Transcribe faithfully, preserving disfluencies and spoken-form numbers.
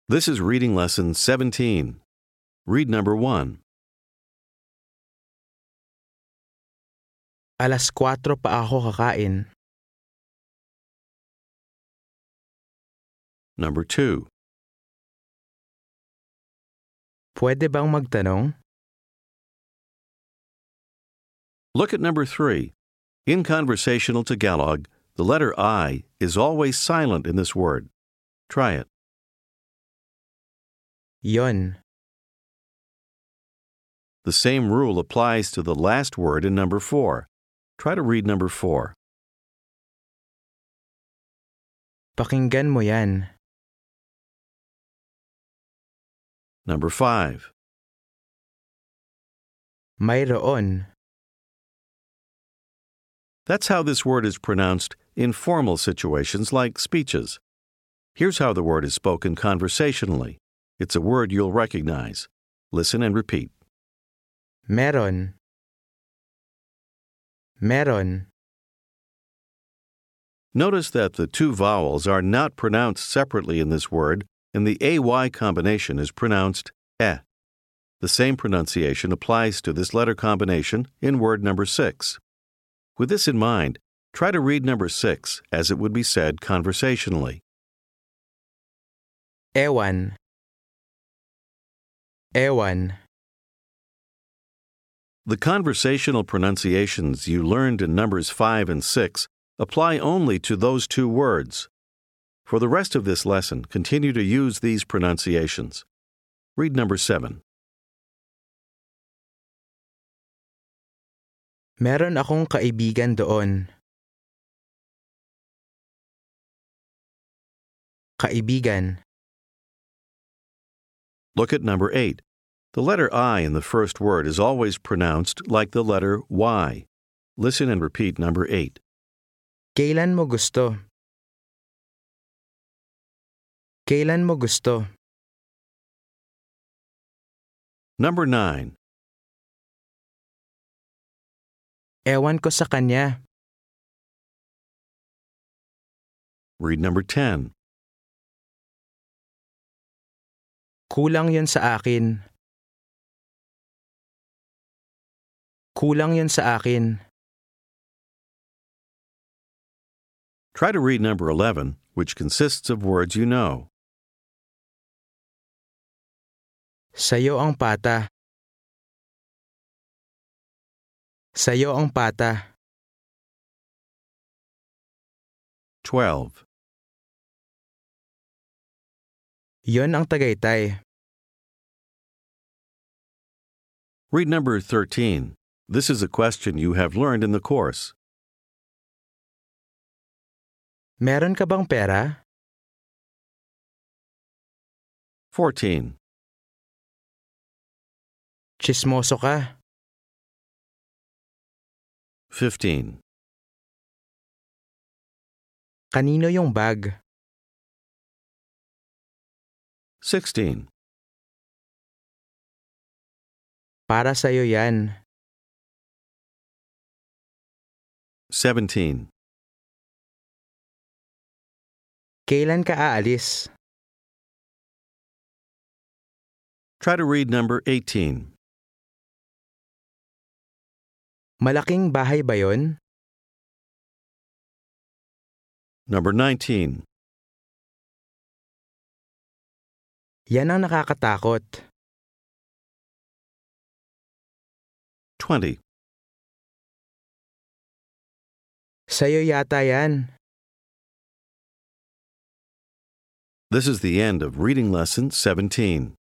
This is reading lesson seventeen. Read number one. Alas kwatro pa ako kakain. Number two. Pwede bang magtanong? Look at number three. In conversational Tagalog, the letter I is always silent in this word. Try it. Yon. The same rule applies to the last word in number four. Try to read number four. Pakinggan mo yan. Number five. Mayroon. That's how this word is pronounced in formal situations like speeches. Here's how the word is spoken conversationally. It's a word you'll recognize. Listen and repeat. Meron. Meron. Notice that the two vowels are not pronounced separately in this word, and the A Y combination is pronounced eh. The same pronunciation applies to this letter combination in word number six. With this in mind, try to read number six as it would be said conversationally. Ewan. Ewan. The conversational pronunciations you learned in numbers five and six apply only to those two words. For the rest of this lesson, continue to use these pronunciations. Read number seven. Meron akong kaibigan doon. Kaibigan. Look at number eight. The letter I in the first word is always pronounced like the letter Y. Listen and repeat number eight. Kailan mo gusto? Kailan mo gusto? Number nine. Ewan ko sa kanya. Read number ten. Kulang yon sa akin. Kulang yon sa akin. Try to read number eleven, which consists of words you know. Sayo ang pata. Sayo ang pata. twelve. Yon ang Tagaytay. Read number thirteen. This is a question you have learned in the course. Meron ka bang pera? fourteen. Chismoso ka. fifteen. Kanino yung bag? sixteen. Para sa'yo yan. seventeen. Kailan ka aalis? Try to read number eighteen. Malaking bahay ba yon? Number nineteen. Yan ang nakakatakot. twenty. Sa'yo yata yan. This is the end of reading lesson seventeen.